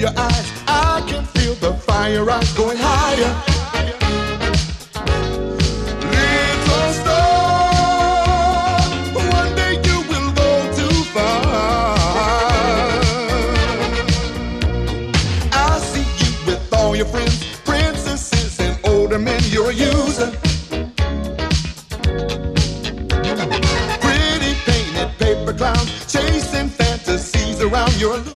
your eyes, I can feel the fire rise going higher. Little star, one day you will go too far. I see you with all your friends, princesses and older men. You're a user. Pretty painted paper clowns chasing fantasies around your